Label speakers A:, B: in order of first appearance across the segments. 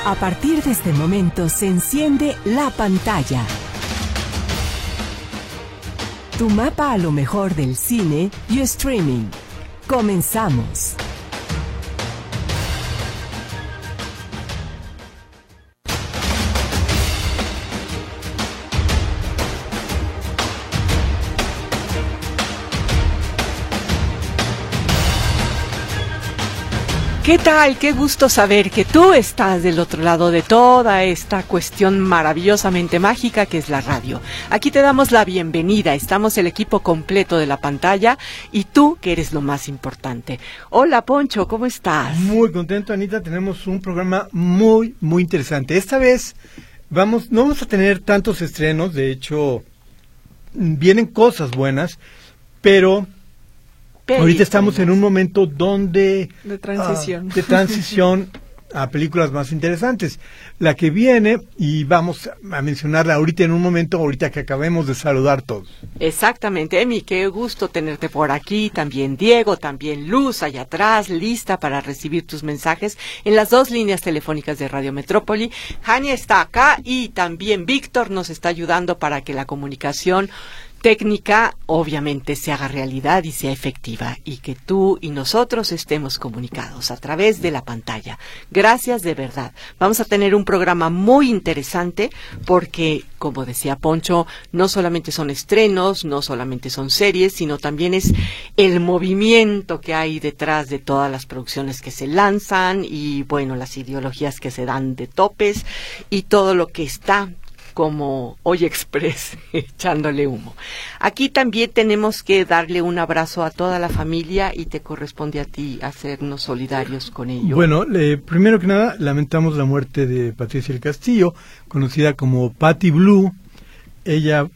A: A partir de este momento se enciende la pantalla. Tu mapa a lo mejor del cine y streaming. Comenzamos. ¿Qué tal? Qué gusto saber que tú estás del otro lado de toda esta cuestión maravillosamente mágica que es la radio. Aquí te damos la bienvenida, estamos el equipo completo de la pantalla y tú que eres lo más importante. Hola Poncho, ¿cómo estás?
B: Muy contento, Anita, tenemos un programa muy interesante. Esta vez no vamos a tener tantos estrenos, de hecho vienen cosas buenas, pero... ahorita estamos en un momento donde
A: de
B: transición a películas más interesantes. La que viene, y vamos a mencionarla ahorita en un momento, ahorita que acabemos de saludar todos.
A: Exactamente, Emi, qué gusto tenerte por aquí, también Diego, también Luz allá atrás, lista para recibir tus mensajes en las dos líneas telefónicas de Radio Metrópoli. Jania está acá y también Víctor nos está ayudando para que la comunicación técnica obviamente se haga realidad y sea efectiva y que tú y nosotros estemos comunicados a través de la pantalla. Gracias de verdad. Vamos a tener un programa muy interesante porque, como decía Poncho, no solamente son estrenos, no solamente son series, sino también es el movimiento que hay detrás de todas las producciones que se lanzan y, bueno, las ideologías que se dan de topes y todo lo que está como Hoy Express, echándole humo. Aquí también tenemos que darle un abrazo a toda la familia y te corresponde a ti hacernos solidarios con ello.
B: Bueno, primero que nada, lamentamos la muerte de Patricia del Castillo, conocida como Patty Blue. Ella,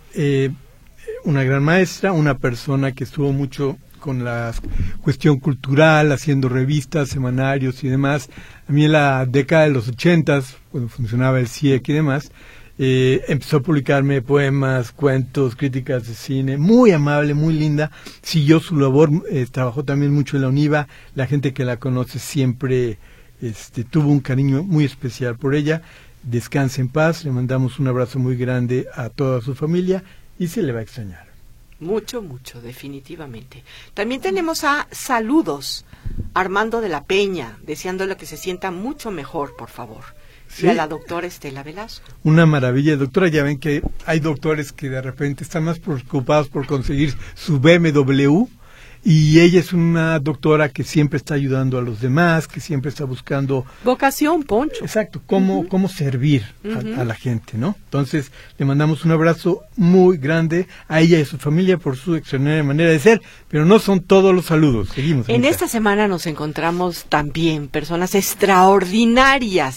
B: una gran maestra, una persona que estuvo mucho con la cuestión cultural, haciendo revistas, semanarios y demás. A mí en la década de los 80s, cuando funcionaba el CIEC y demás, empezó a publicarme poemas, cuentos, críticas de cine, muy amable, muy linda, siguió su labor, trabajó también mucho en la UNIVA, la gente que la conoce siempre tuvo un cariño muy especial por ella. Descanse en paz, le mandamos un abrazo muy grande a toda su familia y se le va a extrañar.
A: Mucho, definitivamente. También tenemos a saludos, Armando de la Peña, deseándole que se sienta mucho mejor, por favor. Sí. Y a la doctora Estela Velasco.
B: Una maravilla, doctora. Ya ven que hay doctores que de repente están más preocupados por conseguir su BMW y ella es una doctora que siempre está ayudando a los demás, que siempre está buscando...
A: vocación, Poncho.
B: Exacto, cómo servir a la gente, ¿no? Entonces, le mandamos un abrazo muy grande a ella y a su familia por su extraordinaria manera de ser, pero no son todos los saludos. Seguimos.
A: En esta semana nos encontramos también personas extraordinarias,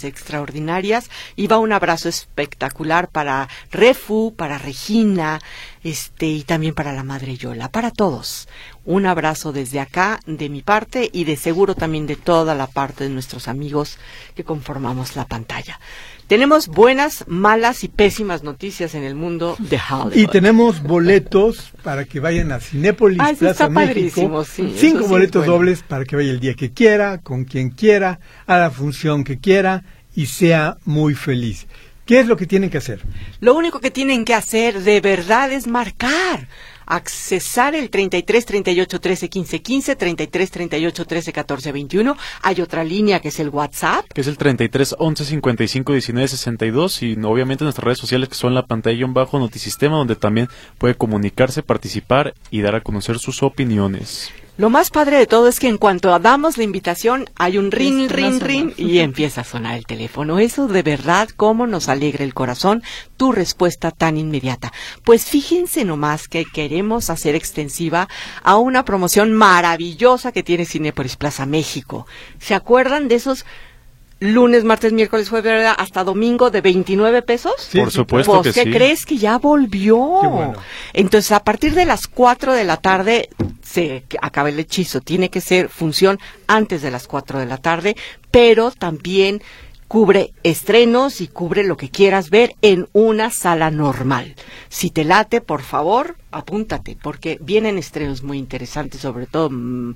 A: y va un abrazo espectacular para Refu, para Regina, y también para la madre Yola, para todos. Un abrazo desde acá, de mi parte, y de seguro también de toda la parte de nuestros amigos que conformamos la pantalla. Tenemos buenas, malas y pésimas noticias en el mundo de Hollywood.
B: Y tenemos boletos para que vayan a Cinépolis, Plaza México.
A: Sí,
B: 5 boletos dobles para que vaya el día que quiera, con quien quiera, a la función que quiera y sea muy feliz. ¿Qué es lo que tienen que hacer?
A: Lo único que tienen que hacer de verdad es marcar, accesar el 33 38 13 15 15, 33 38 13 14 21. Hay otra línea que es el WhatsApp,
C: que es el 33 11 55 19 62, y obviamente nuestras redes sociales, que son la pantalla Notisistema, donde también puede comunicarse, participar y dar a conocer sus opiniones.
A: Lo más padre de todo es que en cuanto damos la invitación, hay un ring y empieza a sonar el teléfono. Eso de verdad, cómo nos alegra el corazón, tu respuesta tan inmediata. Pues fíjense nomás que queremos hacer extensiva a una promoción maravillosa que tiene Cinépolis Plaza México. ¿Se acuerdan de esos lunes, martes, miércoles, jueves, hasta domingo de 29 pesos?
C: Sí, por supuesto que sí.
A: ¿Qué crees? Que ya volvió.
B: Qué bueno.
A: Entonces, a partir de las 4 de la tarde se acaba el hechizo. Tiene que ser función antes de las 4 de la tarde, pero también cubre estrenos y cubre lo que quieras ver en una sala normal. Si te late, por favor, apúntate, porque vienen estrenos muy interesantes, sobre todo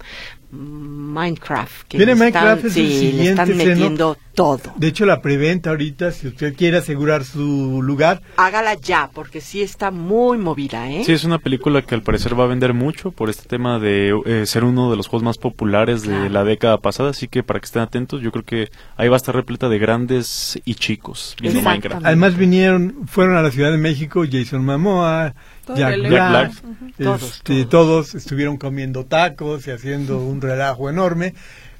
A: Minecraft. Que
B: Viene Minecraft, es el
A: le
B: siguiente
A: están
B: estreno.
A: metiendo todo.
B: De hecho, la preventa ahorita, si usted quiere asegurar su lugar,
A: Hágala ya, porque sí está muy movida, ¿eh?
C: Sí, es una película que al parecer va a vender mucho por este tema de ser uno de los juegos más populares de la década pasada, así que para que estén atentos, yo creo que ahí va a estar repleta de grandes y chicos viendo
A: Exactamente.
C: Minecraft.
B: además fueron a la Ciudad de México Jason Momoa,
D: Todo
B: Jack
D: el
B: Black,
A: Todos.
B: todos estuvieron comiendo tacos y haciendo un relajo enorme.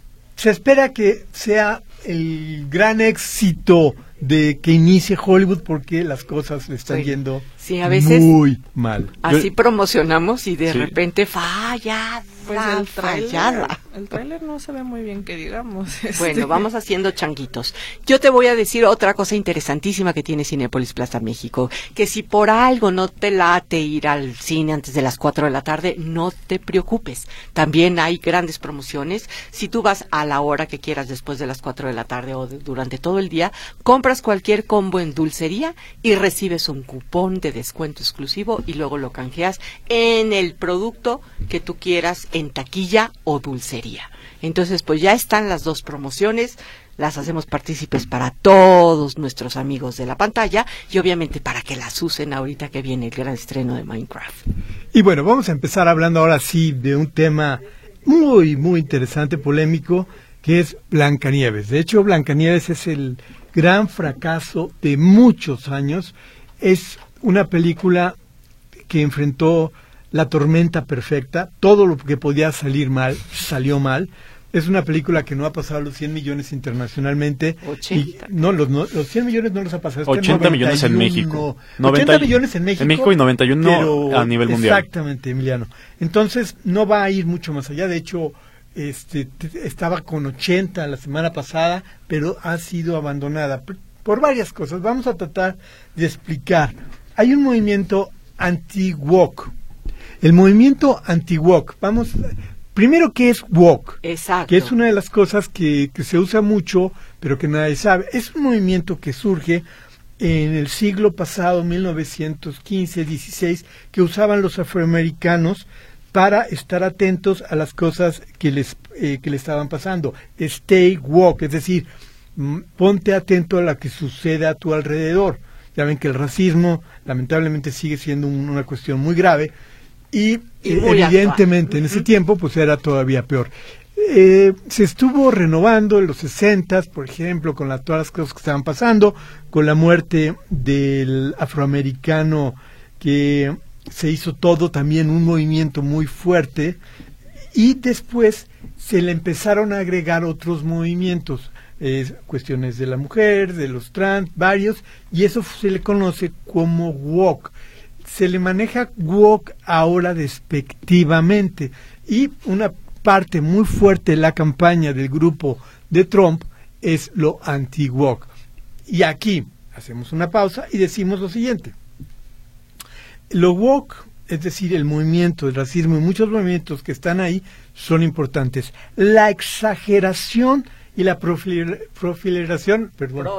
B: Se espera que sea el gran éxito de que inicie Hollywood, porque las cosas le están
A: Sí.
B: yendo
A: Sí, a veces
B: muy mal.
A: así promocionamos y de
C: Sí.
A: repente fallada,
D: Pues
A: fallada.
D: el tráiler no se ve muy bien, que digamos.
A: Bueno, vamos haciendo changuitos. Yo te voy a decir otra cosa interesantísima que tiene Cinépolis Plaza México, que si por algo no te late ir al cine antes de las 4 de la tarde, no te preocupes. También hay grandes promociones. Si tú vas a la hora que quieras después de las 4 de la tarde o durante todo el día, compras cualquier combo en dulcería y recibes un cupón de descuento exclusivo y luego lo canjeas en el producto que tú quieras en taquilla o dulcería. Entonces, pues ya están las dos promociones, las hacemos partícipes para todos nuestros amigos de la pantalla y obviamente para que las usen ahorita que viene el gran estreno de Minecraft.
B: Y bueno, vamos a empezar hablando ahora sí de un tema muy, muy interesante, polémico, que es Blancanieves. De hecho, Blancanieves es el gran fracaso de muchos años. Es una película que enfrentó la tormenta perfecta. Todo lo que podía salir mal, salió mal. Es una película que no ha pasado los 100 millones internacionalmente.
A: 80.
B: Los 100 millones no los ha pasado.
C: 80 millones en México.
B: 80 millones en México.
C: En México y 91
B: pero
C: a nivel mundial.
B: Exactamente, Emiliano. Entonces, no va a ir mucho más allá. De hecho, estaba con 80 la semana pasada, pero ha sido abandonada por varias cosas. Vamos a tratar de explicar. Hay un movimiento anti-woke. El movimiento anti-woke. Primero, ¿qué es woke?
A: Exacto.
B: Que es una de las cosas que se usa mucho, pero que nadie sabe. Es un movimiento que surge en el siglo pasado, 1915-16, que usaban los afroamericanos para estar atentos a las cosas que le estaban pasando. Stay woke, es decir, ponte atento a lo que sucede a tu alrededor. Ya ven que el racismo lamentablemente sigue siendo una cuestión muy grave y
A: muy
B: evidentemente
A: actual.
B: en ese tiempo pues era todavía peor. Se estuvo renovando en los 60s, por ejemplo, con todas las cosas que estaban pasando, con la muerte del afroamericano, que se hizo todo también un movimiento muy fuerte, y después se le empezaron a agregar otros movimientos, cuestiones de la mujer, de los trans, varios, y eso se le conoce como woke. Se le maneja woke ahora despectivamente, y una parte muy fuerte de la campaña del grupo de Trump es lo anti-woke. Y aquí hacemos una pausa y decimos lo siguiente. Lo woke, es decir, el movimiento del racismo y muchos movimientos que están ahí son importantes. La exageración y la proliferación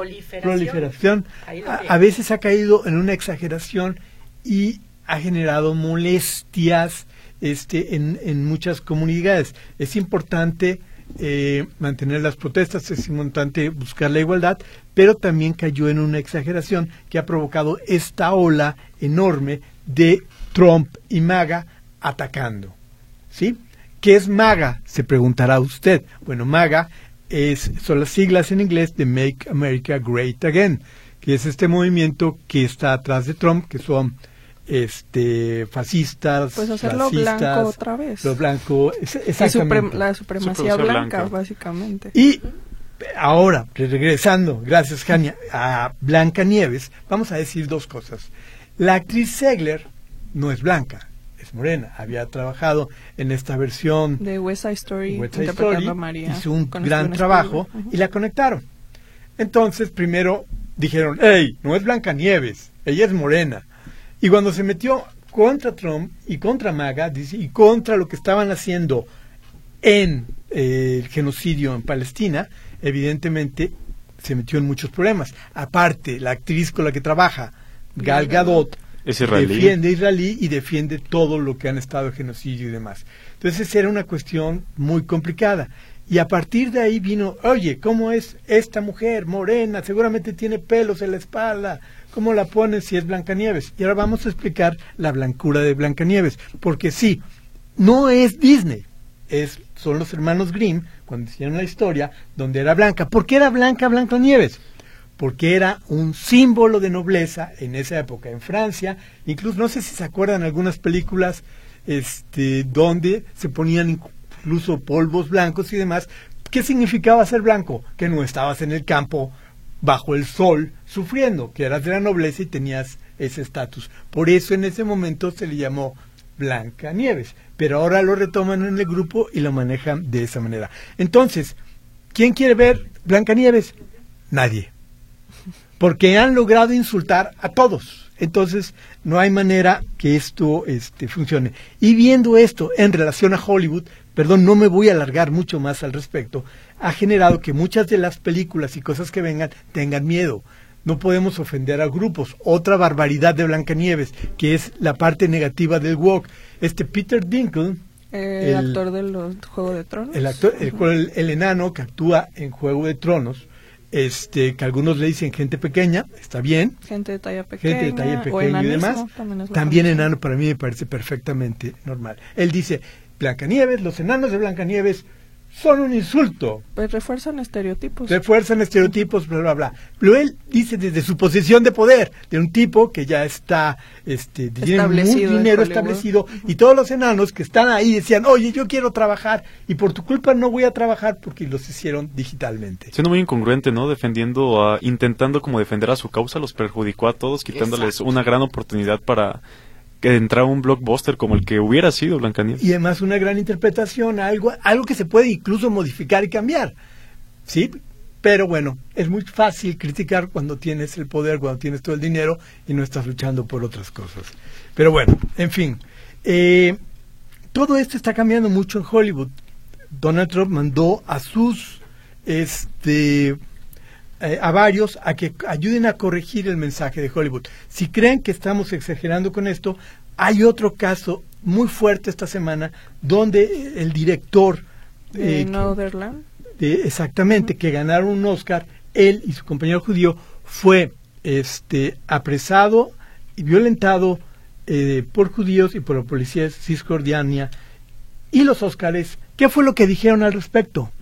B: a veces ha caído en una exageración y ha generado molestias en muchas comunidades. Es importante mantener las protestas, es importante buscar la igualdad, pero también cayó en una exageración que ha provocado esta ola enorme de Trump y MAGA atacando. ¿Sí? ¿Qué es MAGA? Se preguntará usted. Bueno, MAGA son las siglas en inglés de Make America Great Again, que es este movimiento que está atrás de Trump, que son fascistas,
D: pues hacerlo
B: racistas,
D: blanco otra vez.
B: lo blanco, exactamente.
D: La supremacía blanca, básicamente.
B: Y ahora, regresando, gracias Jania, a Blancanieves, vamos a decir dos cosas. La actriz Zegler no es blanca, es morena. Había trabajado en esta versión
D: de West Side Story,
B: interpretando a María. Hizo un gran
D: Steven
B: trabajo
D: Spielberg.
B: y la conectaron. Entonces, primero dijeron, hey, no es Blancanieves, ella es morena. Y cuando se metió contra Trump y contra MAGA y contra lo que estaban haciendo en el genocidio en Palestina, evidentemente se metió en muchos problemas. Aparte, la actriz con la que trabaja, Gal Gadot, defiende a Israelí y defiende todo lo que han estado de genocidio y demás. Entonces era una cuestión muy complicada. Y a partir de ahí vino, oye, ¿cómo es esta mujer morena? Seguramente tiene pelos en la espalda. ¿Cómo la ponen si es Blancanieves? Y ahora vamos a explicar la blancura de Blancanieves. Porque sí, no es Disney, son los hermanos Grimm, cuando hicieron la historia, donde era blanca. ¿Por qué era blanca Blancanieves? Porque era un símbolo de nobleza en esa época en Francia. Incluso, no sé si se acuerdan algunas películas donde se ponían incluso polvos blancos y demás. ¿Qué significaba ser blanco? Que no estabas en el campo bajo el sol sufriendo, que eras de la nobleza y tenías ese estatus. Por eso en ese momento se le llamó Blancanieves, pero ahora lo retoman en el grupo y lo manejan de esa manera. Entonces, ¿quién quiere ver Blancanieves? Nadie, porque han logrado insultar a todos. Entonces, no hay manera que esto funcione. Y viendo esto en relación a Hollywood, no me voy a alargar mucho más al respecto, ha generado que muchas de las películas y cosas que vengan tengan miedo. No podemos ofender a grupos. Otra barbaridad de Blancanieves, que es la parte negativa del woke. Peter Dinklage,
D: el actor de Juego de Tronos.
B: El enano que actúa en Juego de Tronos, que algunos le dicen gente pequeña, está bien.
D: Gente de talla pequeña
B: y demás. También enano para mí me parece perfectamente normal. Él dice, Blancanieves, los enanos de Blancanieves son un insulto.
D: Pues refuerzan estereotipos.
B: Bla, bla, bla. Pero él dice desde su posición de poder, de un tipo que ya está, tiene mucho dinero establecido, y todos los enanos que están ahí decían, oye, yo quiero trabajar, y por tu culpa no voy a trabajar porque los hicieron digitalmente.
C: Siendo muy incongruente, ¿no? Intentando como defender a su causa, los perjudicó a todos, quitándoles una gran oportunidad para que entrara un blockbuster como el que hubiera sido Blancanieves.
B: Y además una gran interpretación, algo que se puede incluso modificar y cambiar, ¿sí? Pero bueno, es muy fácil criticar cuando tienes el poder, cuando tienes todo el dinero y no estás luchando por otras cosas. Pero bueno, en fin, todo esto está cambiando mucho en Hollywood. Donald Trump mandó a sus a varios a que ayuden a corregir el mensaje de Hollywood. Si creen que estamos exagerando con esto, hay otro caso muy fuerte esta semana donde el director
D: Northernland,
B: exactamente, que ganaron un Oscar, él y su compañero judío, fue apresado y violentado por judíos y por la policía de Cisjordania. Y los Óscares, ¿qué fue lo que dijeron al respecto?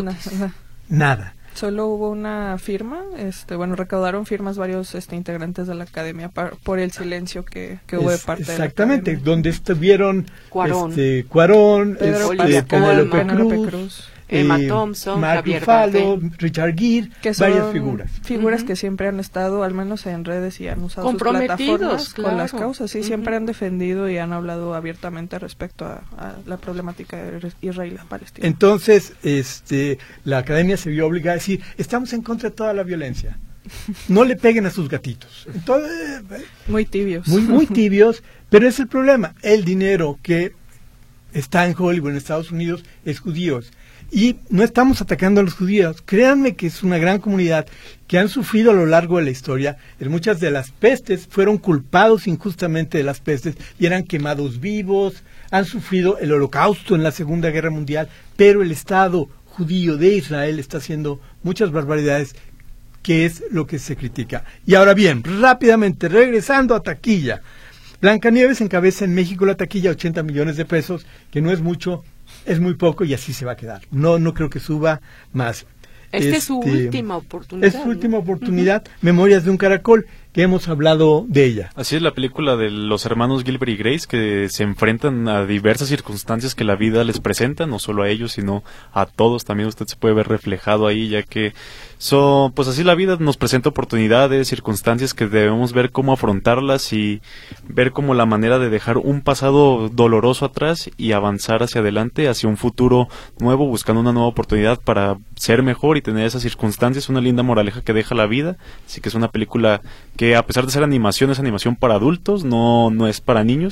B: Nada.
D: Solo hubo una firma, recaudaron firmas varios
B: integrantes
D: de la academia por el silencio que hubo de parte de la
B: exactamente,
D: academia.
B: Donde estuvieron
A: Cuarón,
B: Penélope Cruz,
A: Emma Thompson,
B: Mark
A: Javier
B: Ruffalo, Richard Gere,
D: que son
B: varias
D: figuras que siempre han estado, al menos en redes, y han usado sus plataformas con las causas, sí, siempre han defendido y han hablado abiertamente respecto a la problemática israelí-palestina.
B: Entonces, la academia se vio obligada a decir, estamos en contra de toda la violencia. No le peguen a sus gatitos. Entonces,
D: muy tibios.
B: Muy tibios, pero es el problema. El dinero que está en Hollywood, en Estados Unidos, es judíos. Y no estamos atacando a los judíos. Créanme que es una gran comunidad que han sufrido a lo largo de la historia. En muchas de las pestes fueron culpados injustamente de las pestes y eran quemados vivos. Han sufrido el Holocausto en la Segunda Guerra Mundial. Pero el Estado judío de Israel está haciendo muchas barbaridades, que es lo que se critica. Y ahora bien, rápidamente, regresando a taquilla. Blancanieves encabeza en México la taquilla, 80 millones de pesos, que no es mucho, es muy poco y así se va a quedar. No creo que suba más.
A: Es su última oportunidad.
B: Es su última oportunidad. Memorias de un caracol, que hemos hablado de ella.
C: Así es, la película de los hermanos Gilbert y Grace, que se enfrentan a diversas circunstancias que la vida les presenta, no solo a ellos, sino a todos. También usted se puede ver reflejado ahí, ya que pues así la vida nos presenta oportunidades, circunstancias que debemos ver cómo afrontarlas y ver como la manera de dejar un pasado doloroso atrás y avanzar hacia adelante, hacia un futuro nuevo, buscando una nueva oportunidad para ser mejor y tener esas circunstancias. Una linda moraleja que deja la vida. Así que es una película que, a pesar de ser animación, es animación para adultos, no es para niños,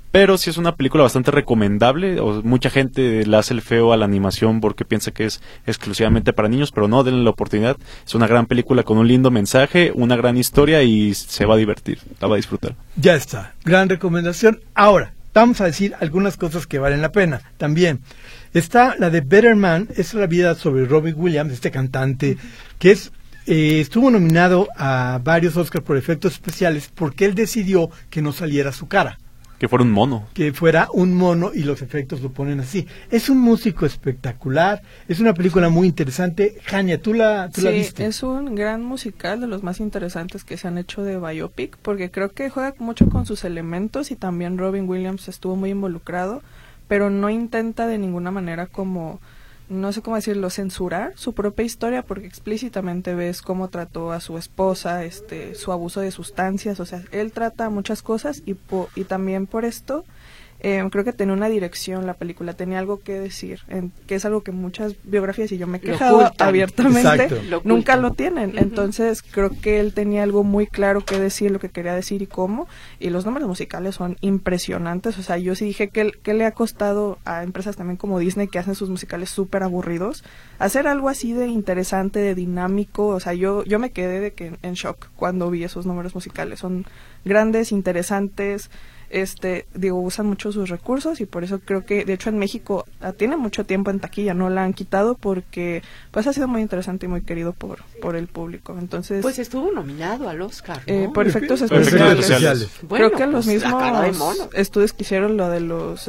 C: pero sí es una película bastante recomendable. Mucha gente le hace el feo a la animación porque piensa que es exclusivamente para niños, pero no, denle la oportunidad. Es una gran película con un lindo mensaje, una gran historia y se va a divertir, la va a disfrutar.
B: Ya está, gran recomendación. Ahora, vamos a decir algunas cosas que valen la pena también. Está la de Better Man, es la vida sobre Robbie Williams, este cantante que estuvo nominado a varios Oscars por efectos especiales porque él decidió que no saliera su cara.
C: Que fuera un mono.
B: Que fuera un mono y los efectos lo ponen así. Es un músico espectacular, es una película muy interesante. Jania, ¿tú la viste?
D: Es un gran musical, de los más interesantes que se han hecho de biopic, porque creo que juega mucho con sus elementos y también Robin Williams estuvo muy involucrado, pero no intenta de ninguna manera como, no sé cómo decirlo, censurar su propia historia, porque explícitamente ves cómo trató a su esposa, su abuso de sustancias, o sea, él trata muchas cosas y también por esto creo que tenía una dirección la película, tenía algo que decir, que es algo que muchas biografías, y yo me he quejado abiertamente, nunca lo tienen. Entonces creo que él tenía algo muy claro que decir, lo que quería decir y cómo, y los números musicales son impresionantes. O sea, yo sí dije que le ha costado a empresas también como Disney, que hacen sus musicales súper aburridos, hacer algo así de interesante, de dinámico. O sea, yo me quedé de que en shock cuando vi esos números musicales, son grandes, interesantes. Usan mucho sus recursos y por eso creo que, de hecho, en México tiene mucho tiempo en taquilla, no la han quitado porque pues ha sido muy interesante y muy querido por el público. Entonces,
A: pues estuvo nominado al Oscar, ¿no?
D: Por efectos especiales. Bueno, creo que los mismos estudios que hicieron lo de los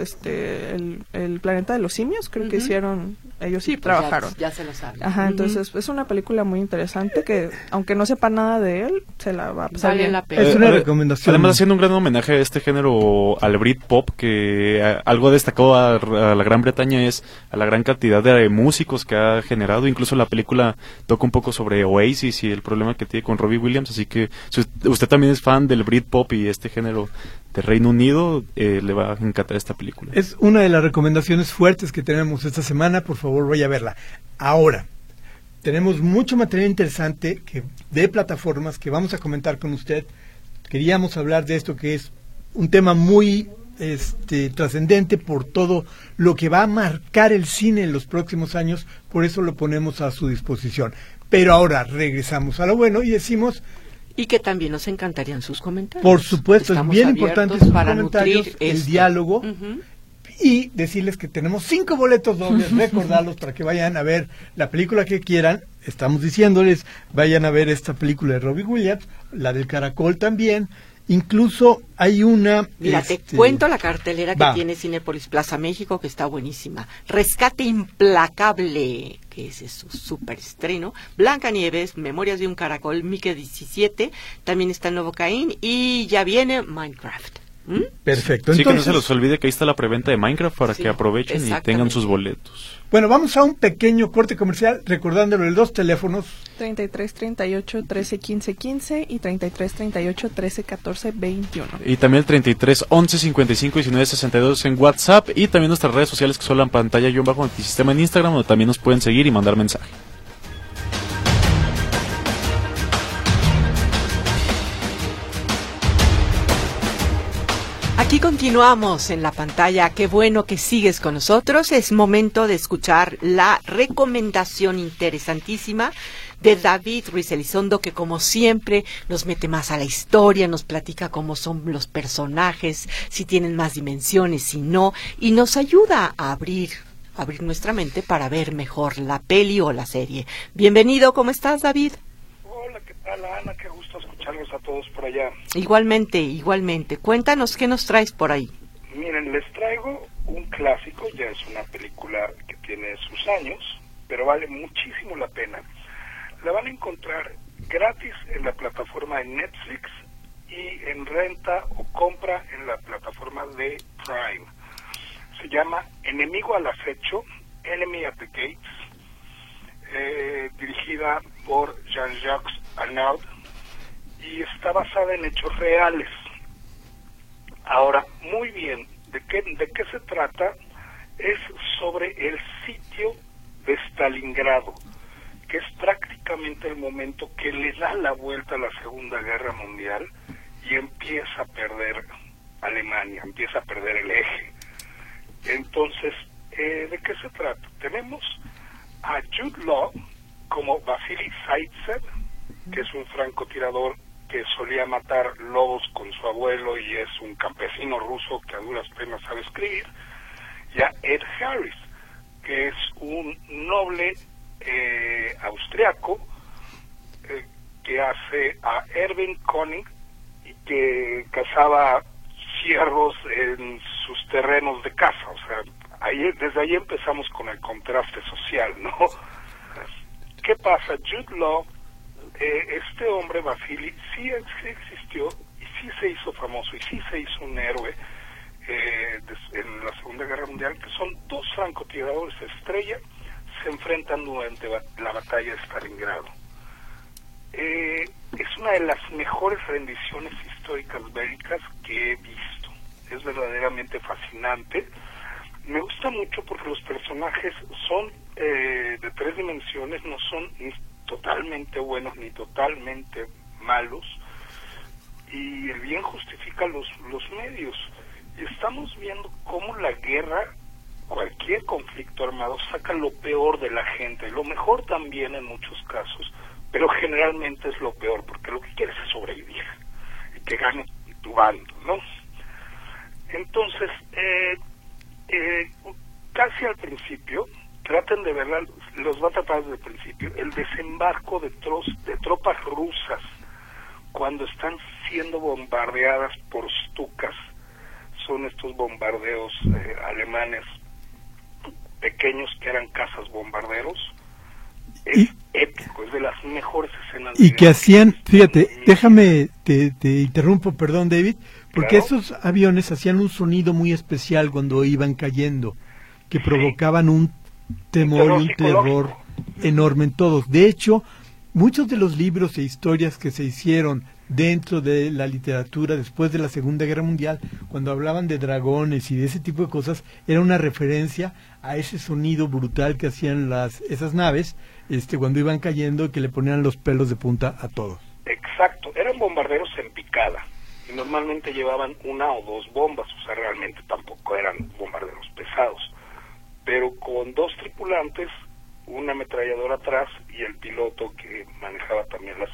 D: el planeta de los simios, creo que hicieron, ellos sí trabajaron.
A: Ya se lo saben.
D: Ajá, entonces es una película muy interesante que, aunque no sepa nada de él, se la va a pasar bien.
A: La pena.
B: Es una recomendación.
C: Además, haciendo un gran homenaje a este género, al Britpop, que algo destacado a la Gran Bretaña es a la gran cantidad de músicos que ha generado. Incluso la película toca un poco sobre Oasis y el problema que tiene con Robbie Williams, así que si usted también es fan del Britpop y este género de Reino Unido, le va a encantar esta película.
B: Es una de las recomendaciones fuertes que tenemos esta semana, por favor vaya a verla. Ahora, tenemos mucho material interesante de plataformas que vamos a comentar con usted. Queríamos hablar de esto que es un tema muy trascendente por todo lo que va a marcar el cine en los próximos años, por eso lo ponemos a su disposición. Pero ahora regresamos a lo bueno y decimos...
A: Y que también nos encantarían sus comentarios.
B: Por supuesto, es bien importante sus comentarios, el diálogo, y decirles que tenemos 5 boletos dobles, recordarlos para que vayan a ver la película que quieran. Estamos diciéndoles, vayan a ver esta película de Robbie Williams, la del Caracol también. Incluso hay una...
A: Mira, te cuento la cartelera que tiene Cinépolis Plaza México, que está buenísima. Rescate Implacable, que ese es su súper estreno. Blancanieves, Memorias de un Caracol, Mickey 17, también está el nuevo Caín, y ya viene Minecraft.
B: Perfecto.
C: Sí, entonces, que no se les olvide que ahí está la preventa de Minecraft para que aprovechen y tengan sus boletos.
B: Bueno, vamos a un pequeño corte comercial, recordándole los dos teléfonos.
D: 33 38 13 15 15 y 33 38 13 14 21.
C: Y también el 33 11 55 19 62 en WhatsApp, y también nuestras redes sociales, que son la pantalla-antisistema en Instagram, donde también nos pueden seguir y mandar mensaje.
A: Aquí continuamos en la pantalla. Qué bueno que sigues con nosotros. Es momento de escuchar la recomendación interesantísima de David Ruiz Elizondo, que como siempre nos mete más a la historia, nos platica cómo son los personajes, si tienen más dimensiones, si no, y nos ayuda a abrir nuestra mente para ver mejor la peli o la serie. Bienvenido, ¿cómo estás, David?
E: Hola, ¿qué tal, Ana? Qué gusto escucharlos a todos por allá.
A: Igualmente. Cuéntanos, ¿qué nos traes por ahí?
E: Miren, les traigo un clásico, ya es una película que tiene sus años, pero vale muchísimo la pena. La van a encontrar gratis en la plataforma de Netflix y en renta o compra en la plataforma de Prime. Se llama Enemigo al acecho, Enemy at the Gates, dirigida por Jean-Jacques Arnaud, y está basada en hechos reales. Ahora, muy bien, ¿de qué se trata? Es sobre el sitio de Stalingrado, que es prácticamente el momento que le da la vuelta a la Segunda Guerra Mundial y empieza a perder Alemania, empieza a perder el eje. Entonces, ¿de qué se trata? Tenemos a Jude Law como Vasily Zaitsev, que es un francotirador que solía matar lobos con su abuelo y es un campesino ruso que a duras penas sabe escribir, y a Ed Harris, que es un noble austriaco que hace a Erwin König y que cazaba ciervos en sus terrenos de caza. O sea, desde ahí empezamos con el contraste social, ¿no? ¿Qué pasa? Jude Law, este hombre Vasily, sí existió y sí se hizo famoso y sí se hizo un héroe en la Segunda Guerra Mundial, que son dos francotiradores estrella, se enfrentan durante la batalla de Stalingrado. Es una de las mejores rendiciones históricas bélicas que he visto. Es verdaderamente fascinante. Me gusta mucho porque los personajes son de 3 dimensiones, no son ni totalmente buenos ni totalmente malos, y el bien justifica los medios. Y estamos viendo cómo la guerra, cualquier conflicto armado, saca lo peor de la gente, lo mejor también en muchos casos, pero generalmente es lo peor, porque lo que quieres es sobrevivir y que gane tu bando, ¿no? Entonces, casi al principio, traten de verla, los va a tratar desde el principio, el desembarco de tropas rusas cuando están siendo bombardeadas por Stukas. Son estos bombardeos alemanes pequeños que eran cazas bombarderos. Es épico, es de las mejores escenas.
B: Y que hacían, fíjate, déjame, te interrumpo, perdón David, porque
E: claro,
B: esos aviones hacían un sonido muy especial cuando iban cayendo, que provocaban un temor y un terror enorme en todos. De hecho, muchos de los libros e historias que se hicieron dentro de la literatura después de la Segunda Guerra Mundial, cuando hablaban de dragones y de ese tipo de cosas, era una referencia a ese sonido brutal que hacían esas naves cuando iban cayendo, que le ponían los pelos de punta a todos.
E: Exacto, eran bombarderos en picada y normalmente llevaban 1 o 2 bombas, o sea, realmente tampoco eran bombarderos pesados, pero con 2 tripulantes, una ametralladora atrás y el piloto que manejaba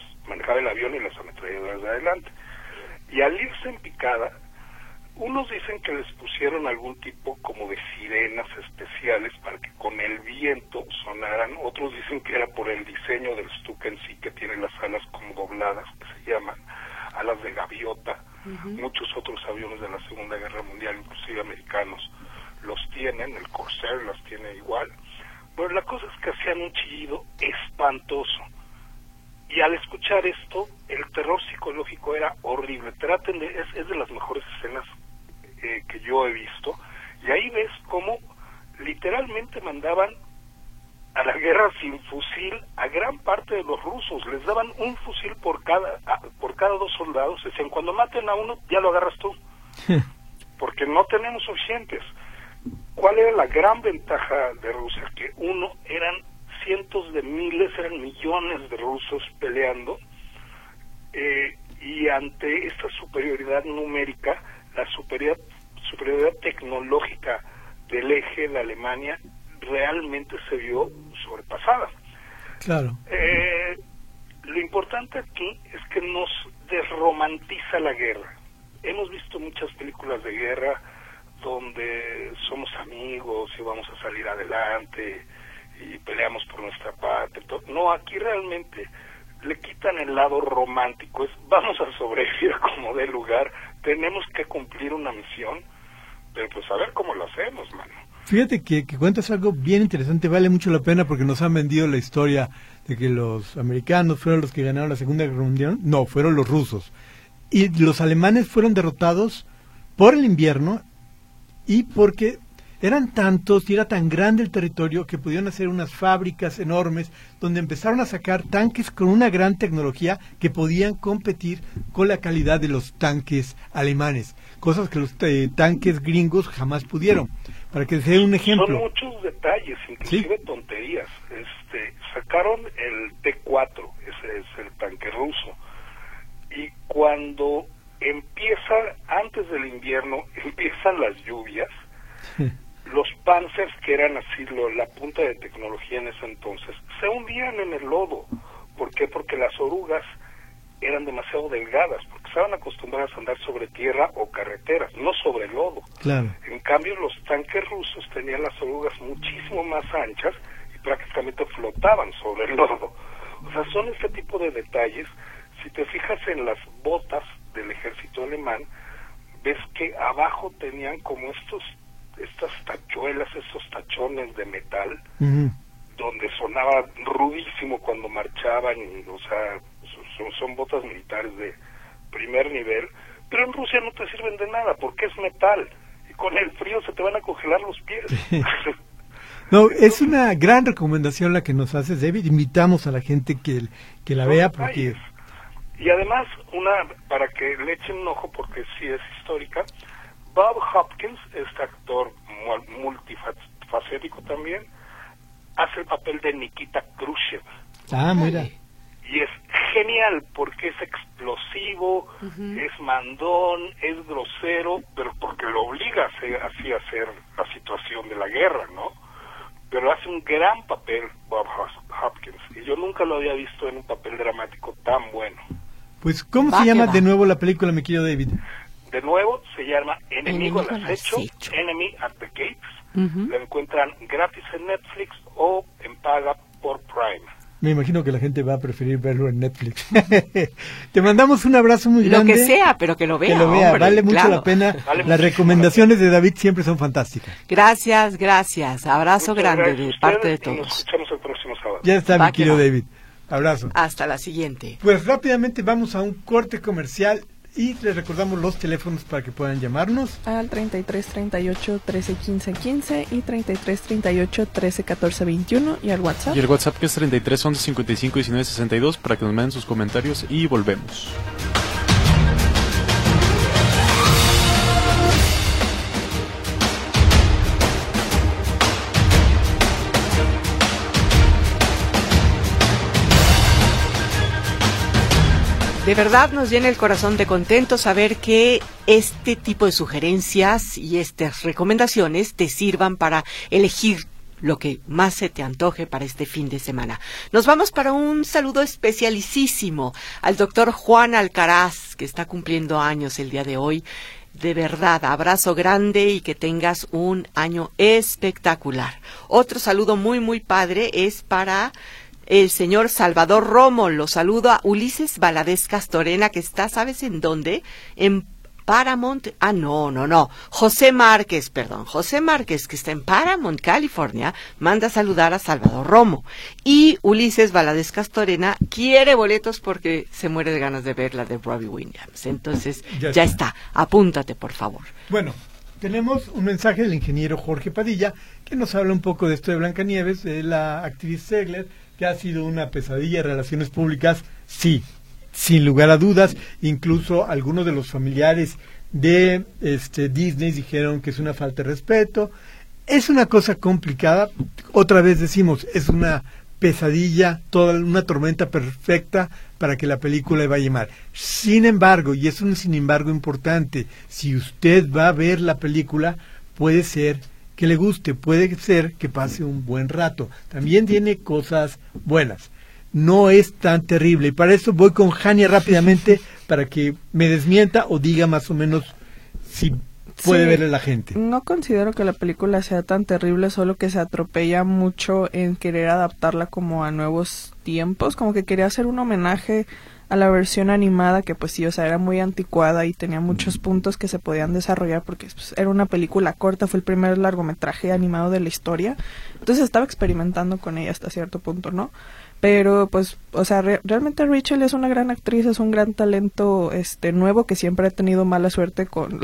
E: el avión y las ametralladoras de adelante. Y al irse en picada, unos dicen que les pusieron algún tipo como de sirenas especiales para que con el viento sonaran, otros dicen que era por el diseño del Stuka en sí, que tiene las alas como dobladas, que se llaman alas de gaviota. Muchos otros aviones de la Segunda Guerra Mundial, inclusive americanos, los tienen, el Corsair las tiene igual. Bueno, la cosa es que hacían un chillido espantoso. Y al escuchar esto, el terror psicológico era horrible. Es de las mejores escenas que yo he visto. Y ahí ves cómo literalmente mandaban a la guerra sin fusil a gran parte de los rusos. Les daban un fusil por cada 2 soldados. Decían, cuando maten a uno, ya lo agarras tú. Porque no tenemos suficientes. ¿Cuál era la gran ventaja de Rusia? Que eran cientos de miles, eran millones de rusos peleando, y ante esta superioridad numérica, la superioridad tecnológica del eje de Alemania realmente se vio sobrepasada.
B: Claro.
E: Lo importante aquí es que nos desromantiza la guerra. Hemos visto muchas películas de guerra donde somos amigos y vamos a salir adelante y peleamos por nuestra patria. No, aquí realmente le quitan el lado romántico, vamos a sobrevivir como dé lugar, tenemos que cumplir una misión, pero pues a ver cómo lo hacemos, mano.
B: Fíjate que cuentas algo bien interesante, vale mucho la pena, porque nos han vendido la historia de que los americanos fueron los que ganaron la Segunda Guerra Mundial. No, fueron los rusos. Y los alemanes fueron derrotados por el invierno y porque eran tantos y era tan grande el territorio que pudieron hacer unas fábricas enormes donde empezaron a sacar tanques con una gran tecnología que podían competir con la calidad de los tanques alemanes, cosas que los tanques gringos jamás pudieron. Para que se dé un ejemplo.
E: Son muchos detalles, inclusive ¿sí? Tonterías. Sacaron el T-4, ese es el tanque ruso, y cuando antes del invierno, empiezan las lluvias. Los Panzers, que eran así la punta de tecnología en ese entonces, se hundían en el lodo. ¿Por qué? Porque las orugas eran demasiado delgadas, porque estaban acostumbradas a andar sobre tierra o carreteras, no sobre lodo.
B: Claro.
E: En cambio, los tanques rusos tenían las orugas muchísimo más anchas y prácticamente flotaban sobre el lodo. O sea, son este tipo de detalles. Si te fijas en las botas del ejército alemán, ves que abajo tenían como estas tachuelas, estos tachones de metal, donde sonaba rudísimo cuando marchaban, o sea, son botas militares de primer nivel, pero en Rusia no te sirven de nada porque es metal y con el frío se te van a congelar los pies.
B: No, es una gran recomendación la que nos haces, David. Invitamos a la gente que la vea porque...
E: Y además, para que le echen un ojo porque sí es histórica, Bob Hopkins, este actor multifacético también, hace el papel de Nikita Khrushchev.
B: Ah, mira.
E: Y es genial porque es explosivo, es mandón, es grosero, pero porque lo obliga así a hacer la situación de la guerra, ¿no? Pero hace un gran papel Bob Hopkins, y yo nunca lo había visto en un papel dramático tan bueno.
B: Pues, ¿cómo se llama de nuevo la película, mi querido David?
E: De nuevo, se llama Enemigo al Acecho, Enemy at the Gates. Lo encuentran gratis en Netflix o en paga por Prime.
B: Me imagino que la gente va a preferir verlo en Netflix. Te mandamos un abrazo muy grande.
A: Lo que sea, pero que lo vea.
B: Que lo vea,
A: hombre,
B: vale mucho la pena. Las recomendaciones de David siempre son fantásticas.
A: Gracias. Abrazo
E: Muchas
A: grande
E: gracias
A: de parte de
E: y nos
A: todos.
E: escuchamos el próximo sábado.
B: Ya está, mi querido David. Abrazo.
A: Hasta la siguiente.
B: Pues rápidamente vamos a un corte comercial y les recordamos los teléfonos para que puedan llamarnos.
D: Al 3338 131515 y 3338 131421 y al WhatsApp.
C: Y el WhatsApp que es 33 11 55 19 62 para que nos manden sus comentarios y volvemos.
A: De verdad nos llena el corazón de contento saber que este tipo de sugerencias y estas recomendaciones te sirvan para elegir lo que más se te antoje para este fin de semana. Nos vamos para un saludo especialísimo al doctor Juan Alcaraz, que está cumpliendo años el día de hoy. De verdad, abrazo grande y que tengas un año espectacular. Otro saludo muy padre es para el señor Salvador Romo. Lo saludo a Ulises Valadez Castorena, que está, ¿sabes en dónde? En Paramount, José Márquez, que está en Paramount, California, manda a saludar a Salvador Romo. Y Ulises Valadez Castorena quiere boletos porque se muere de ganas de ver la de Robbie Williams. Entonces, ya está. Apúntate, por favor.
B: Bueno, tenemos un mensaje del ingeniero Jorge Padilla, que nos habla un poco de esto de Blancanieves, de la actriz Zegler, que ha sido una pesadilla de relaciones públicas, sí, sin lugar a dudas. Incluso algunos de los familiares de Disney dijeron que es una falta de respeto. Es una cosa complicada. Otra vez decimos, es una pesadilla, toda una tormenta perfecta para que la película le vaya mal. Sin embargo, y es un sin embargo importante, si usted va a ver la película, puede ser que le guste, puede ser que pase un buen rato. También tiene cosas buenas. No es tan terrible. Y para eso voy con Jania rápidamente para que me desmienta o diga más o menos si puede verle la gente.
D: No considero que la película sea tan terrible, solo que se atropella mucho en querer adaptarla como a nuevos tiempos, como que quería hacer un homenaje a la versión animada, que pues sí, o sea, era muy anticuada y tenía muchos puntos que se podían desarrollar porque pues, era una película corta, fue el primer largometraje animado de la historia, entonces estaba experimentando con ella hasta cierto punto, ¿no? Pero pues, o sea, realmente Rachel es una gran actriz, es un gran talento nuevo que siempre ha tenido mala suerte con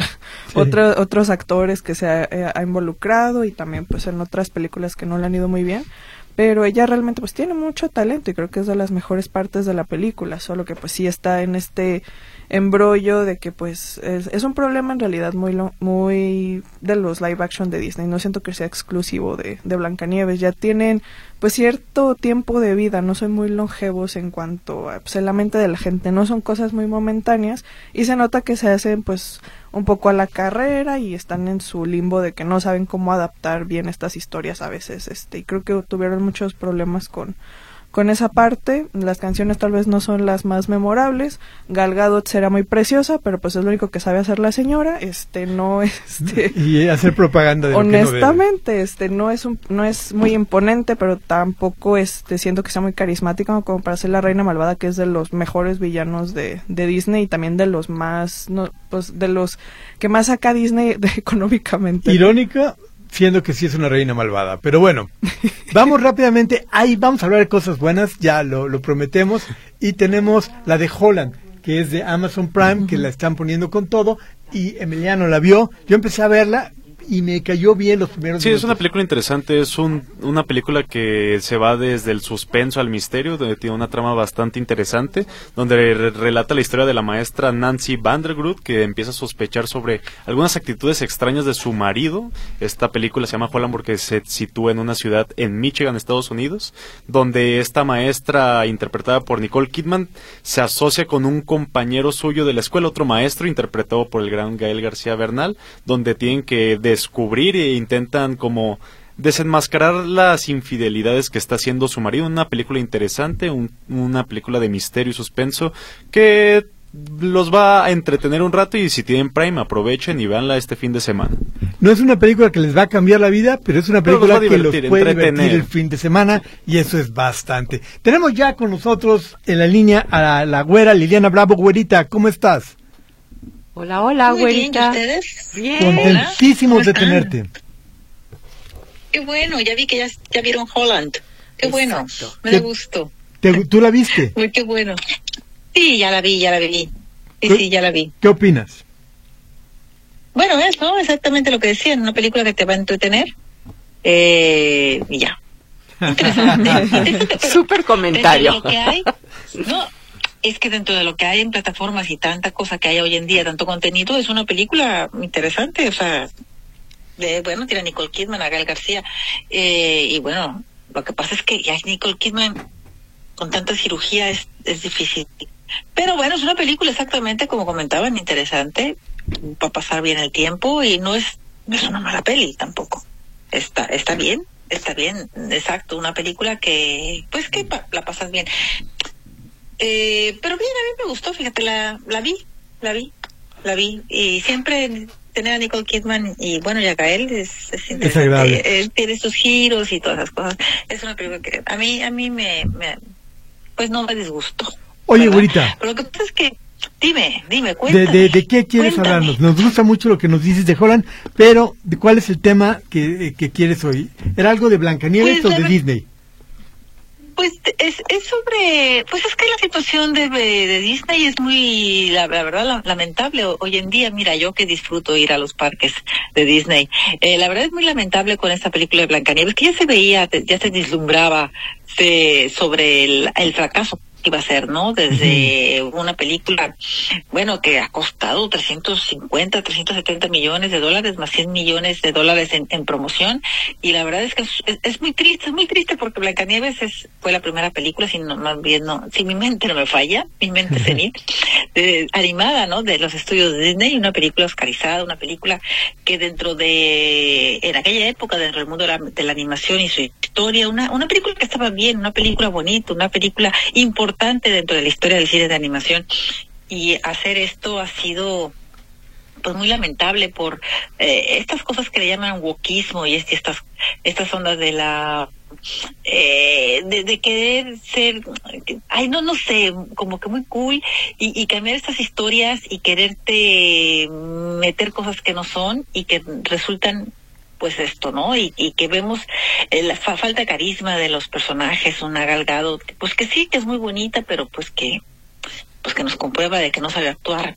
D: otros actores que se ha involucrado y también pues en otras películas que no le han ido muy bien. pero ella realmente pues tiene mucho talento y creo que es de las mejores partes de la película, solo que pues sí está en este embrollo de que pues es un problema en realidad muy de los live action de Disney. No siento que sea exclusivo de Blancanieves, ya tienen pues cierto tiempo de vida, no son muy longevos en cuanto a pues, en la mente de la gente, no son cosas muy momentáneas y se nota que se hacen pues un poco a la carrera y están en su limbo de que no saben cómo adaptar bien estas historias a veces, y creo que tuvieron muchos problemas con esa parte. Las canciones tal vez no son las más memorables. Gal Gadot será muy preciosa, pero pues es lo único que sabe hacer la señora.
B: Y hacer propaganda de
D: honestamente, no es muy imponente, pero tampoco siento que sea muy carismática como para ser la reina malvada, que es de los mejores villanos de Disney y también de los más de los que más saca Disney económicamente.
B: Irónica, siendo que sí es una reina malvada. Pero bueno, vamos rápidamente. Ahí vamos a hablar de cosas buenas, ya lo prometemos. Y tenemos la de Holland, que es de Amazon Prime, que la están poniendo con todo. Y Emiliano la vio. Yo empecé a verla y me cayó bien los primeros
C: Sí,
B: minutos.
C: es una película interesante, es una película que se va desde el suspenso al misterio, donde tiene una trama bastante interesante, donde relata la historia de la maestra Nancy Vandergroot, que empieza a sospechar sobre algunas actitudes extrañas de su marido. Esta película se llama Holland porque se sitúa en una ciudad en Michigan, Estados Unidos, donde esta maestra, interpretada por Nicole Kidman, se asocia con un compañero suyo de la escuela, otro maestro, interpretado por el gran Gael García Bernal, donde tienen que descubrir e intentan como desenmascarar las infidelidades que está haciendo su marido. Una película interesante, una película de misterio y suspenso que los va a entretener un rato, y si tienen Prime aprovechen y véanla este fin de semana.
B: No es una película que les va a cambiar la vida, pero es una película que los puede
C: entretener.
B: divertir el fin de semana, y eso es bastante. Tenemos ya con nosotros en la línea a la güera Liliana Bravo. Güerita, ¿cómo estás?
A: Hola, hola,
F: muy
A: güerita.
F: Bien, ¿y ustedes?
A: Bien.
B: Contentísimos de tenerte.
F: Qué bueno, ya vi que ya vieron Holland. Qué bueno,
A: Exacto.
F: me da gusto.
B: ¿Tú la viste?
F: Muy qué bueno. Sí, ya la vi. Sí, ya la vi.
B: ¿Qué opinas?
F: Bueno, eso, exactamente lo que decían, una película que te va a entretener. Y ya. Interesante.
A: Súper comentario.
F: Dentro de lo que hay, no, es que dentro de lo que hay en plataformas y tanta cosa que hay hoy en día, tanto contenido, es una película interesante, o sea, bueno, tiene a Nicole Kidman, a Gael García, y bueno, lo que pasa es que ya Nicole Kidman con tanta cirugía es difícil. Pero bueno, es una película exactamente como comentaban, interesante, para pasar bien el tiempo, y no es una mala peli tampoco. Está bien, exacto, una película que la pasas bien. Pero bien, a mí me gustó, fíjate, la vi, y siempre tener a Nicole Kidman y bueno, y a Gael es interesante. Él tiene sus giros y todas esas cosas. Es una película que a mí me pues no me disgustó.
B: Oye, güerita.
F: Pero lo que pasa es que, dime, cuéntame.
B: ¿De qué quieres hablarnos? Nos gusta mucho lo que nos dices de Holland, pero ¿cuál es el tema que quieres hoy? ¿Era algo de Blancanieves o de Disney?
F: Pues es sobre, pues es que la situación de Disney es muy, la verdad, lamentable hoy en día. Mira, yo que disfruto ir a los parques de Disney, la verdad es muy lamentable con esta película de Blancanieves, que ya se veía, ya se vislumbraba sobre el fracaso que iba a ser, ¿no? Desde una película, bueno, que ha costado 370 millones de dólares, más 100 millones de dólares en promoción, y la verdad es que es muy triste porque Blancanieves fue la primera película, si mi mente no me falla, mi mente senil, animada, ¿no? De los estudios de Disney, una película oscarizada, una película que en aquella época, dentro del mundo de la animación y su historia, una película que estaba bien, una película bonita, una película importante dentro de la historia del cine de animación, y hacer esto ha sido pues muy lamentable por estas cosas que le llaman wokismo y estas ondas de la de querer ser, no sé, como que muy cool y cambiar estas historias y quererte meter cosas que no son y que resultan pues esto, ¿no? Y que vemos la falta de carisma de los personajes, una Gal Gadot, pues que sí, que es muy bonita, pero pues que nos comprueba de que no sabe actuar.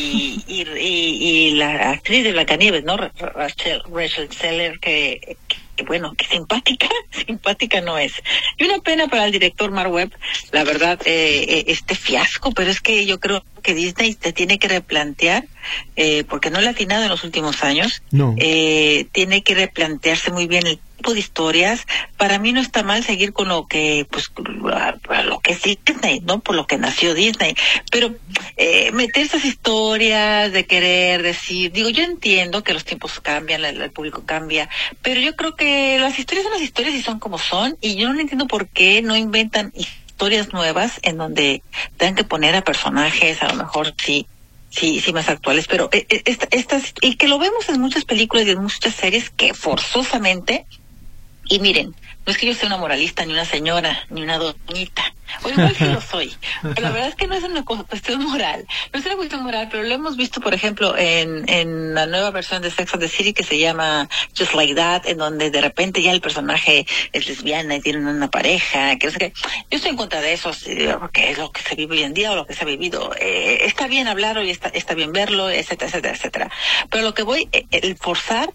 F: Y la actriz de Blancanieves, ¿no? Rachel Zeller, que bueno, que simpática no es. Y una pena para el director Mark Webb, la verdad, este fiasco, pero es que yo creo que Disney se tiene que replantear, porque no le ha atinado en los últimos años,
B: No.
F: Tiene que replantearse muy bien el tipo de historias. Para mí no está mal seguir con lo que, pues, lo que es Disney, ¿no? Por lo que nació Disney, pero meter esas historias de querer decir, digo, yo entiendo que los tiempos cambian, el público cambia, pero yo creo que las historias son las historias y son como son, y yo no entiendo por qué no inventan historias nuevas en donde tengan que poner a personajes, a lo mejor sí más actuales, pero estas, y que lo vemos en muchas películas y en muchas series que forzosamente, y miren, no es que yo sea una moralista, ni una señora, ni una doñita, o igual sí lo soy, pero la verdad es que no es una cuestión moral, no es una cuestión moral, pero lo hemos visto, por ejemplo, en la nueva versión de Sex and the City que se llama Just Like That, en donde de repente ya el personaje es lesbiana y tiene una pareja, que no sé qué. Yo estoy en contra de eso, porque es lo que se vive hoy en día o lo que se ha vivido. Está bien hablarlo y está bien verlo, etcétera, etcétera, etcétera. Pero lo que voy, el forzar,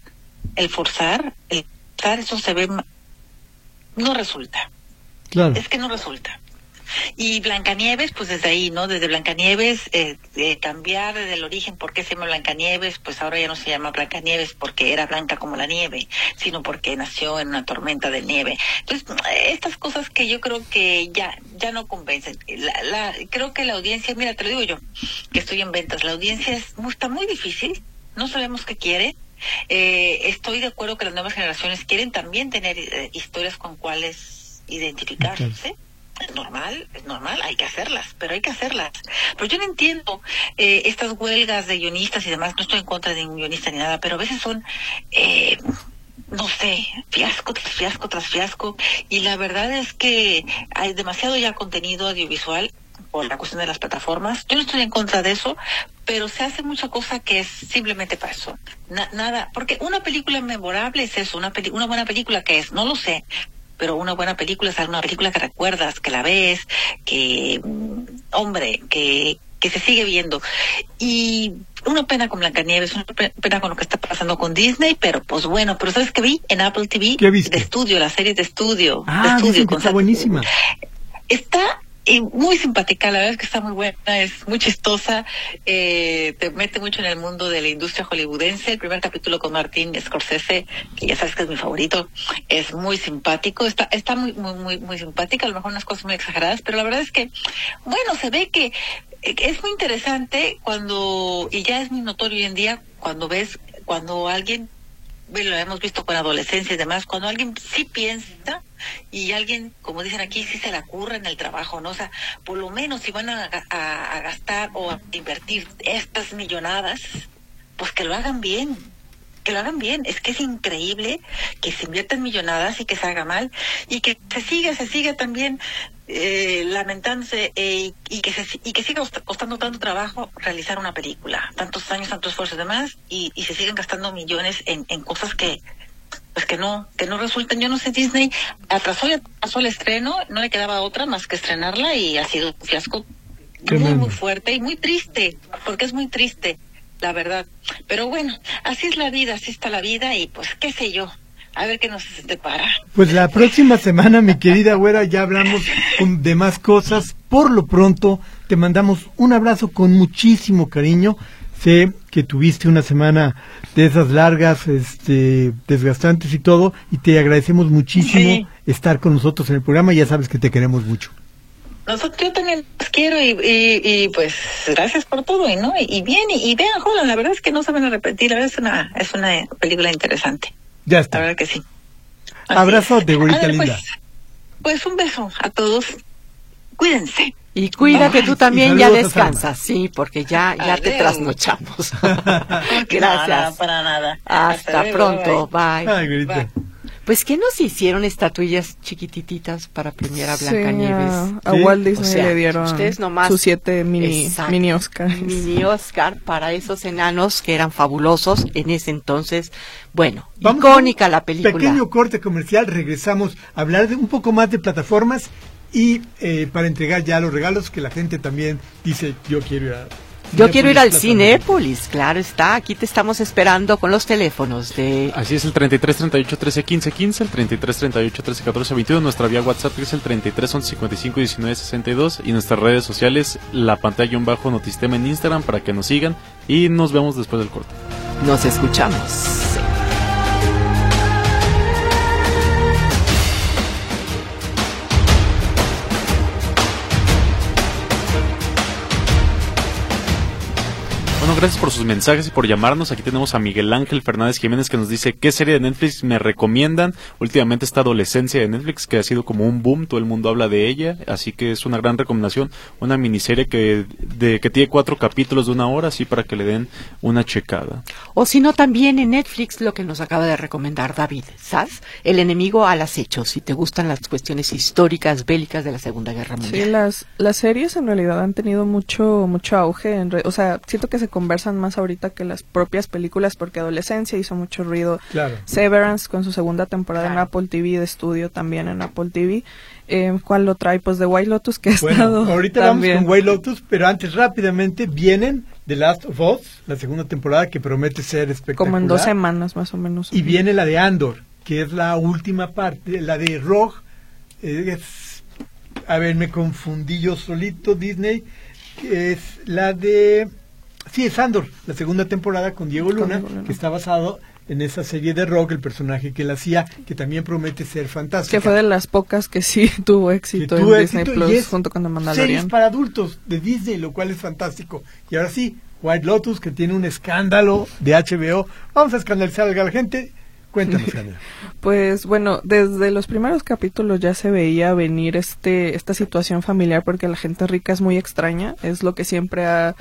F: eso se ve, no resulta.
B: Claro.
F: Es que no resulta. Y Blancanieves, pues desde ahí, ¿no? Desde Blancanieves, cambiar desde el origen, ¿por qué se llama Blancanieves? Pues ahora ya no se llama Blancanieves porque era blanca como la nieve, sino porque nació en una tormenta de nieve. Entonces, estas cosas que yo creo que ya no convencen. Creo que la audiencia, mira, te lo digo yo, que estoy en ventas, la audiencia está muy difícil, no sabemos qué quiere. Estoy de acuerdo que las nuevas generaciones quieren también tener historias con cuales identificarse. Okay. Es normal, hay que hacerlas. Pero yo no entiendo estas huelgas de guionistas y demás, no estoy en contra de un guionista ni nada, pero a veces son, no sé, fiasco tras fiasco, y la verdad es que hay demasiado ya contenido audiovisual por la cuestión de las plataformas. Yo no estoy en contra de eso, pero se hace mucha cosa que es simplemente para eso. Nada, porque una película memorable es eso, una buena película que es, no lo sé, pero una buena película es una película que recuerdas, que la ves, que, hombre, que se sigue viendo. Y una pena con Blancanieves, una pena con lo que está pasando con Disney, pero pues bueno, pero ¿sabes qué vi? En Apple TV,
B: ¿qué viste?
F: De estudio, la serie de estudio.
B: Dicen que está buenísima.
F: Está muy simpática, la verdad es que está muy buena, es muy chistosa, te mete mucho en el mundo de la industria hollywoodense. El primer capítulo con Martin Scorsese, que ya sabes que es mi favorito, es muy simpático, está muy simpática, a lo mejor unas cosas muy exageradas, pero la verdad es que, bueno, se ve que es muy interesante y ya es muy notorio hoy en día, cuando alguien, lo hemos visto con adolescencia y demás, cuando alguien sí piensa y alguien, como dicen aquí, sí se la curra en el trabajo, ¿no? O sea, por lo menos si van a gastar o a invertir estas millonadas, pues que lo hagan bien. Es que es increíble que se inviertan millonadas y que se haga mal y que se siga también lamentándose y que siga costando tanto trabajo realizar una película, tantos años, tantos esfuerzos y demás, y se siguen gastando millones en cosas que no resultan. Yo no sé, Disney atrasó el estreno, no le quedaba otra más que estrenarla y ha sido un fiasco muy fuerte y muy triste, porque es muy triste, la verdad. Pero bueno, así es la vida, así está la vida y pues qué sé yo. A ver qué nos depara.
B: Pues la próxima semana, mi querida güera, ya hablamos de más cosas. Por lo pronto, te mandamos un abrazo con muchísimo cariño. Sé que tuviste una semana de esas largas, desgastantes y todo, y te agradecemos muchísimo estar con nosotros en el programa. Ya sabes que te queremos mucho.
F: Yo también los quiero y pues gracias por todo y bien, y vean Holland, la verdad es que no se van a repetir, la verdad es una película interesante.
B: Ya está.
F: La verdad que sí.
B: Abrazote, güerita linda.
F: Pues un beso a todos. Cuídense.
A: Y cuídate tú también, ya descansas, sí, porque ya te trasnochamos. Gracias.
F: Para nada.
A: Hasta pronto, bye.
B: Ay, güerita.
A: Pues, ¿qué nos hicieron estatuillas chiquitititas para premiar a Blancanieves?
D: A Walt Disney le dieron sus 7 mini Oscars.
A: Mini Oscar para esos enanos que eran fabulosos en ese entonces. Bueno, icónica la película.
B: Pequeño corte comercial, regresamos a hablar un poco más de plataformas y para entregar ya los regalos que la gente también dice, yo quiero ir
A: Yo quiero ir al Cinépolis, claro está. Aquí te estamos esperando con los teléfonos de...
C: Así es, el 33 38 13 15 15, el 33 38 13 14 21, nuestra vía WhatsApp que es el 33 11 55 19 62 y nuestras redes sociales, la pantalla-notistema en Instagram para que nos sigan y nos vemos después del corte.
A: Nos escuchamos.
C: Bueno, gracias por sus mensajes y por llamarnos. Aquí tenemos a Miguel Ángel Fernández Jiménez que nos dice ¿qué serie de Netflix me recomiendan? Últimamente esta Adolescencia de Netflix que ha sido como un boom, todo el mundo habla de ella, así que es una gran recomendación, una miniserie que tiene 4 capítulos de 1 hora, así para que le den una checada.
A: O si no, también en Netflix lo que nos acaba de recomendar David, ¿sabes? El enemigo al acecho, si te gustan las cuestiones históricas, bélicas de la Segunda Guerra Mundial.
D: Sí, las series en realidad han tenido mucho auge, o sea, siento que se conversan más ahorita que las propias películas porque Adolescencia hizo mucho ruido.
B: Claro.
D: Severance con su segunda temporada en Apple TV, de estudio también en Apple TV. ¿Cuál lo trae? Pues The White Lotus, que ha estado
B: ahorita
D: también.
B: Vamos con White Lotus, pero antes rápidamente vienen The Last of Us, la segunda temporada que promete ser espectacular.
D: Como en 2 semanas más o menos.
B: Y viene la de Andor, que es la última parte, la de Rogue. A ver, me confundí yo solito, Disney. Es la de... Sí, es Andor, la segunda temporada con Diego Luna, que está basado en esa serie de Rock, el personaje que él hacía, que también promete ser fantástico.
D: Que fue de las pocas que sí tuvo éxito en Disney Plus junto con The Mandalorian.
B: Series para adultos de Disney, lo cual es fantástico. Y ahora sí, White Lotus, que tiene un escándalo de HBO. Vamos a escandalizar a la gente. Cuéntanos, Janet.
D: Pues bueno, desde los primeros capítulos ya se veía venir esta situación familiar porque la gente rica es muy extraña, es lo que siempre ha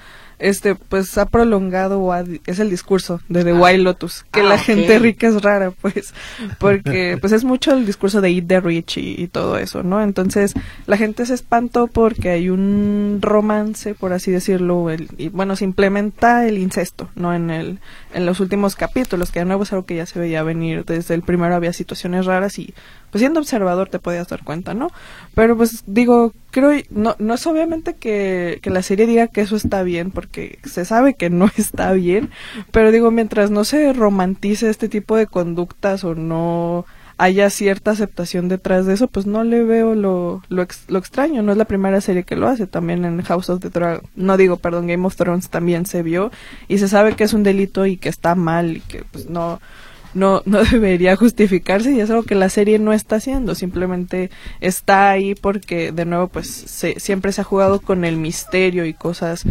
D: prolongado es el discurso de The White Lotus, que la gente rica es rara, pues, porque pues es mucho el discurso de Eat the Rich y todo eso, ¿no? Entonces la gente se espantó porque hay un romance, por así decirlo, y bueno, se implementa el incesto, ¿no? En los últimos capítulos, que de nuevo es algo que ya se veía venir desde el primero, había situaciones raras y pues siendo observador te podías dar cuenta, ¿no? Pero pues digo, creo, no es obviamente que la serie diga que eso está bien, porque se sabe que no está bien, pero digo, mientras no se romantice este tipo de conductas o no haya cierta aceptación detrás de eso, pues no le veo lo extraño. No es la primera serie que lo hace, también en House of the Dragon, Game of Thrones también se vio y se sabe que es un delito y que está mal y que pues no debería justificarse, y es algo que la serie no está haciendo, simplemente está ahí porque de nuevo pues siempre se ha jugado con el misterio y cosas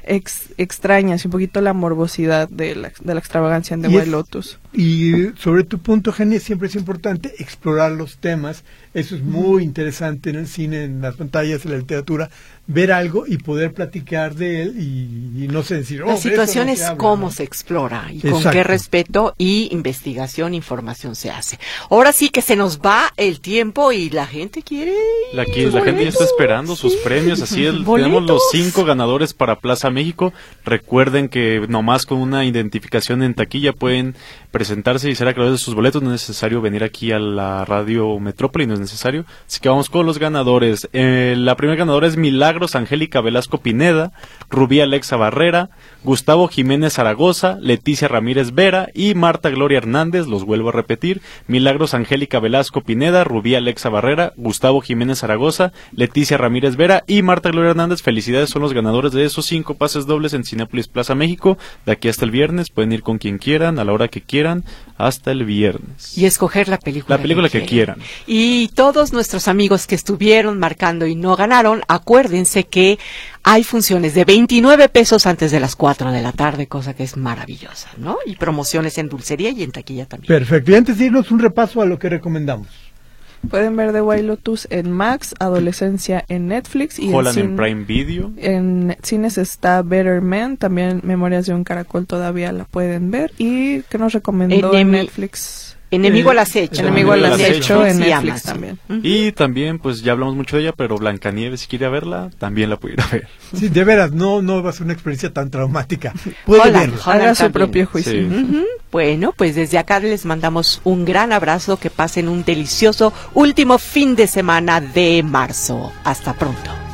D: extrañas y un poquito la morbosidad de la extravagancia en The White Lotus.
B: Y sobre tu punto, Jenny, siempre es importante explorar los temas. Eso es muy interesante en el cine, en las pantallas, en la literatura, ver algo y poder platicar de él y no sé decir...
A: La situación es cómo se explora y con qué respeto y investigación, información se hace. Ahora sí que se nos va el tiempo y la gente quiere...
C: La gente ya está esperando sus premios, así tenemos los 5 ganadores para Plaza México. Recuerden que nomás con una identificación en taquilla pueden presentarse y ser acreedores de sus boletos. No es necesario venir aquí a la Radio Metrópoli, no es necesario. Así que vamos con los ganadores. La primera ganadora es Milagros Angélica Velasco Pineda, Rubí Alexa Barrera, Gustavo Jiménez Zaragoza, Leticia Ramírez Vera y Marta Gloria Hernández. Los vuelvo a repetir: Milagros Angélica Velasco Pineda, Rubí Alexa Barrera, Gustavo Jiménez Zaragoza, Leticia Ramírez Vera y Marta Gloria Hernández. Felicidades, son los ganadores de esos 5 pases dobles en Cinépolis Plaza México. De aquí hasta el viernes pueden ir con quien quieran, a la hora que quieran, hasta el viernes.
A: Y escoger la película
C: que quieran.
A: Y todos nuestros amigos que estuvieron marcando y no ganaron, acuérdense que hay funciones de 29 pesos antes de las 4 de la tarde, cosa que es maravillosa, ¿no? Y promociones en dulcería y en taquilla también.
B: Perfecto. Y antes de irnos, un repaso a lo que recomendamos.
D: Pueden ver The White Lotus en Max, Adolescencia en Netflix y
C: Holland en Prime Video.
D: En cines está Better Man, también Memorias de un Caracol todavía la pueden ver. ¿Y qué nos recomendó en Netflix?
A: Enemigo al acecho.
D: Enemigo al acecho en Netflix también.
C: Y también, pues ya hablamos mucho de ella, pero Blancanieves, si quiere verla, también la puede ir a ver.
B: Sí, de veras, no va a ser una experiencia tan traumática. Puede verla.
D: Haga su propio juicio.
C: Sí.
A: Bueno, pues desde acá les mandamos un gran abrazo, que pasen un delicioso último fin de semana de marzo. Hasta pronto.